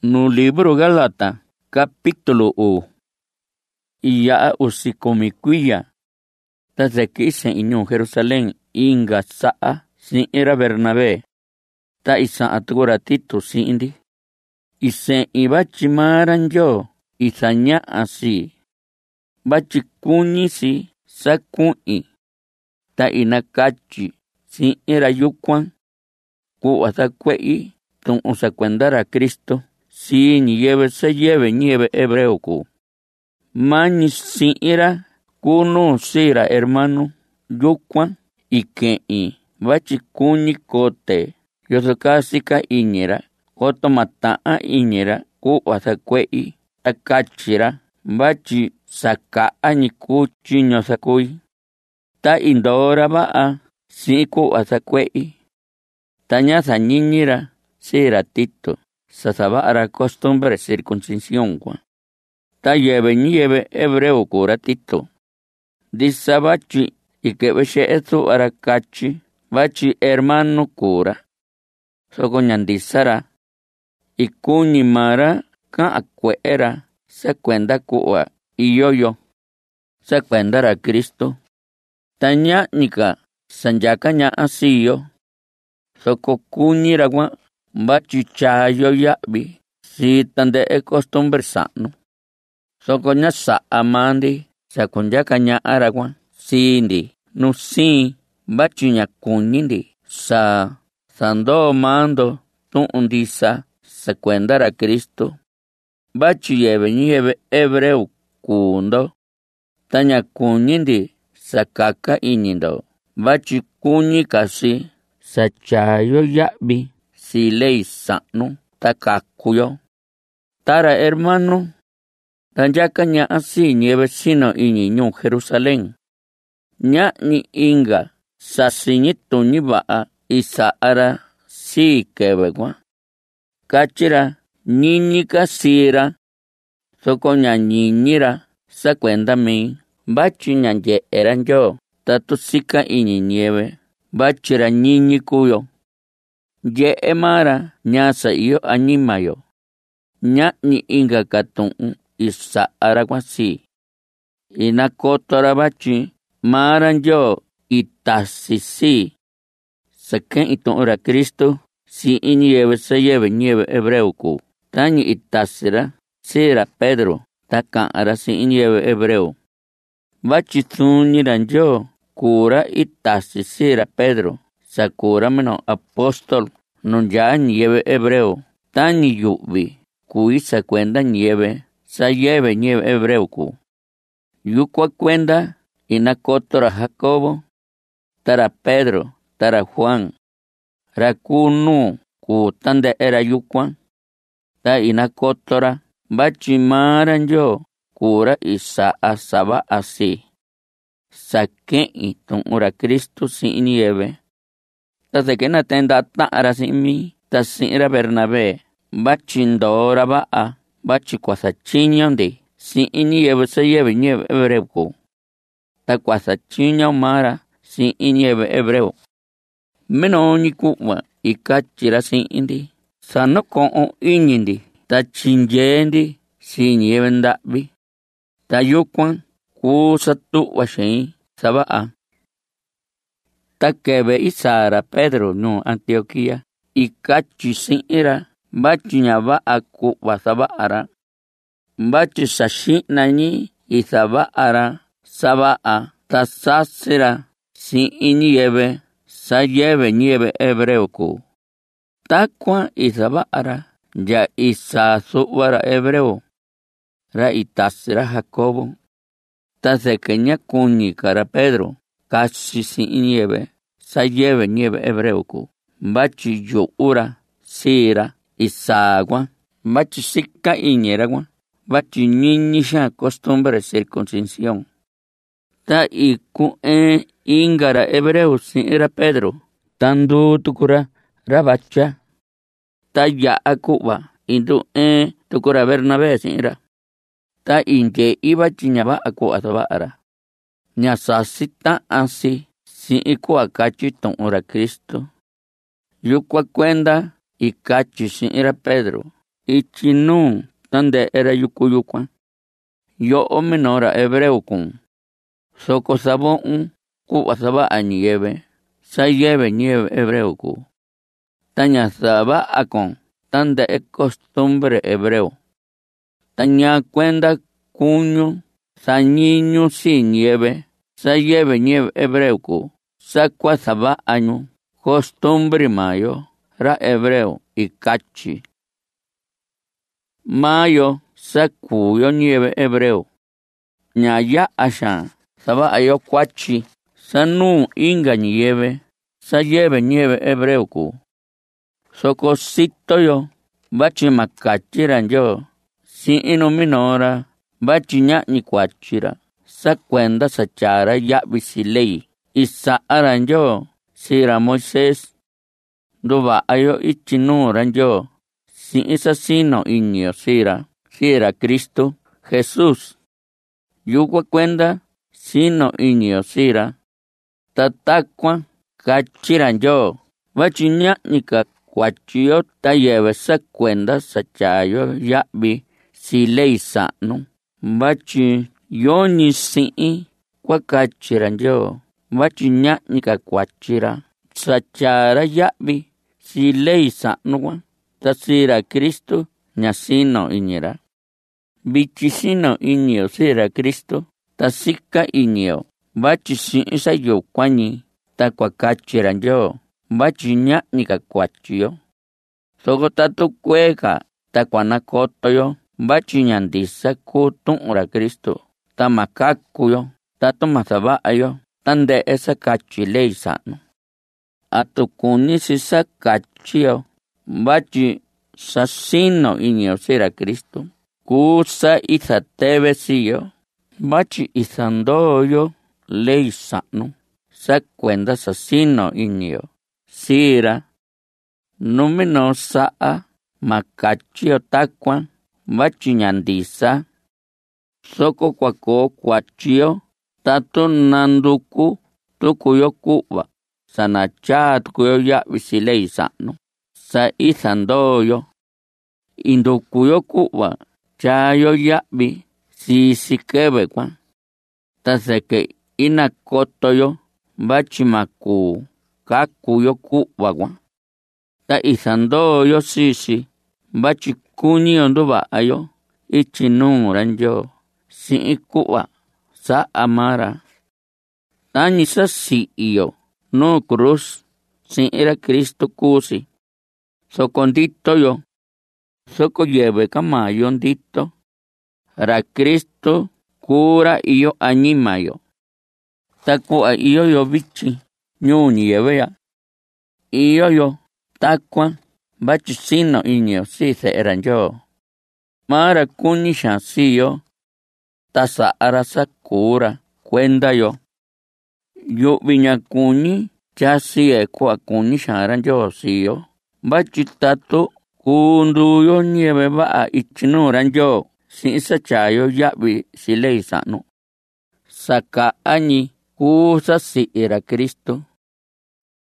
No libro Gálatas, capítulo 1. Iya usikomi kuiya. Tazeki sen inyo Jerusalén inga saa sin era Bernabé. Ta isa atgora Tito sindi. Isen ibachi maranjo isanya asi. Bachi kuni si sakui. Ta inakachi sin era yukwan. Ku asakwei tun usakwendara Cristo. Si nieve se lleve nieve hebreo ku. Mani sin era kuno sira hermano yukwan ikei bachi kuni kote. Yosokasika iñera kotomataa iñera ku asakwei akachira bachi sakaa ni kuchiño sakui. Ta indora baa si ku asakwei. Taña sañiñira sira Tito. Sasabara costumbre circuncisión kwa. Ta nieve hebreo kura Tito. Disabachi ikebeshe esu arakachi bachi hermano kura. Soko nyandisara ikuni mara kan akwera sekwenda kuwa iyoyo sekwendara Cristo. Tanya nika sanjaka nya asiyo. Soko kuni ragwa bachi chayo yabi si tande costumbre sano. Soko nya sa amandi sakunjaka nya aragwa sindi no si bachi nya kunindi sa sando mando tu undisa sekwendara Cristo. Bachi nieve hebreo kundo tanya kunindi sakaka inindo. Bachi kuni kasi sachayo yabi si ley sano takakuyo. Tara hermano tanjaka nya asi nieve sino iñiño Jerusalén. Nya ni inga sasinito ni baa isa ara si kebegwa. Kachira niñika sira soko nya niñira sakwenda mi. Bachi nyanje eranjo tatu sika iñi nieve. Bachira niñi kuyo. Ye emara nyasa iyo animayo. Nya ni inga katun isa arakwasi. Inakotora bachi maranjo itasisi. Seken itun ora Cristo si iñieve se lleve nieve hebreo ku. Tani itasira sira Pedro takan ara si iñieve hebreo. Bachi tuniranjo kura itasisira Pedro. Sakura meno apóstol non ya nieve hebreo. Tani yubi kui sa cuenda nieve. Sa lleve nieve hebreo ku. Yukwa cuenda inakotora Jacobo. Tara Pedro. Tara Juan. Rakunu ku tande era yukwa. Ta inakotora bachi maranjo kura isa asaba asi. Sakei tun ura Cristo si nieve. Tase que na tenda ta'ara si mi. Tasi era Bernabé. Bachi ndora baa. Bachi kwasachiñonde. Si nieve se lleve nieve hebreo. Ta kwasachiño mara si nieve hebreo. Meno ni kuwa ikachira si indi. Sano kon iñindi. Ta chinjendi si nieve ndabi. Ta yukwan kusatu washen sabaa. Ta kebe isara Pedro no Antioquia. Ikachi sin era. Bachi nyabaa kuwa sabaara. Bachi sashina ni isabaara sabaa. Ta sasira si nieve. Sa lleve nieve hebreo ku. Ta kwa isabaara. Ya isa suwara hebreo. Ra itasira Jacobo. Ta sekenya kuni kara Pedro. Kasi si nieve. Sa lleve nieve hebreo ku. Bachi yuura. Sira. Isagua. Bachi sika iñeragua. Bachi niñisha costumbre circuncisión. Ta iku ingara hebreo si era Pedro. Tandu tukura rabacha. Ta ya akuba. Indu tukura Bernabé si era. Ta inje iba chiñaba aku atabaara. Nyasasita asi si iku akachi ton ora Cristo. Yukwa kwenda ikachi si era Pedro. Ichinu tande era yukuan. Yo menora hebreo kun. Soko sabon ku saba anyeve. Sayeve nieve hebreo ku. Taña saba akon. Tande es costumbre hebreo. Taña cuenda cuño. Sañiño sin nieve. Sayeve nieve hebreo ku. Sakwa saba año. Costumbre mayo. Ra hebreo y cachi. Mayo sakuyo nieve hebreo. Ñaya asha. Saba ayo cuachi. Sanu inga nieve. Sayeve nieve hebreo ku. Sokosito yo. Bachi makachiran yo. Si ino minora. Bachi ña ni cuachira. Sa cuenda sa chara ya bisilei. Isa aran yo. Sira Moisés. Duba ayo ichinuran yo. Si isa sino inyo sira. Sira Cristo. Jesús. Yuwa cuenda. Sino inyo sira. Tatakwa. Kachiran yo. Bachi ña ni cuachio. Tayeve sa cuenda sa chayo yabi. Silei sano. Bachi yo ni si'i. Kwa kachiran yo. Bachi ña ni cuachira. Sa chara yabi. Silei sano. Tasira Cristo. Ña sino iñera. Bichi sino inyo sira Cristo. Tasika inyo. Bachi si'i sa yo kwani. Ta kwa kachiran yo. Bachi ña ni cuachio. Soko tatu cueca. Ta kwa nakoto yo. Bachi ñandisa kutunra Cristo. Ta makaku yo. Tato masaba yo. Tande esa kachilei sano. Atu kunisi sa kachio. Bachi sa sino inyo sira Cristo. Kusa isa teve siyo. Bachi isando yo. Lei sano. Sa cuenda sa sino inyo. Sira. Numino saa. Makachio takwan. Bachi ñandisa. Soko kwako kwachio. Tato nanduku. Tukuyo kuwa. Sanacha tukuyo ya bisilei sano. Sa isandoyo. Indukuyo kuwa. Chayo yabi. Si sikebe kwa. Taseke inakotoyo. Bachi maku. Kakuyo kuwa kwa. Ta isandoyo sisi. Bachi kuni onduba ayo. Ichinuran yo. Si kuwa. Sa amara. Tani sa si iyo. No cruz. Si era Cristo kusi. Sokondito yo. Soko lleve kamayo ndito. Ra Cristo cura iyo anima yo. Takua iyo yo bichi. Ñuni lleve ya. Iyo yo. Takwa. Bachi sino inyo si se eran yo. Mara kuni shansi yo. Tasa arasa cura. Cuenda yo. Yo viña kuni. Chasi ekua kuni sharan yo si yo. Bachi tato. Kunduyo nieve ba ichinuran yo. Si isa chayo yabi silei sano. Saka añi. Kusa si era Cristo.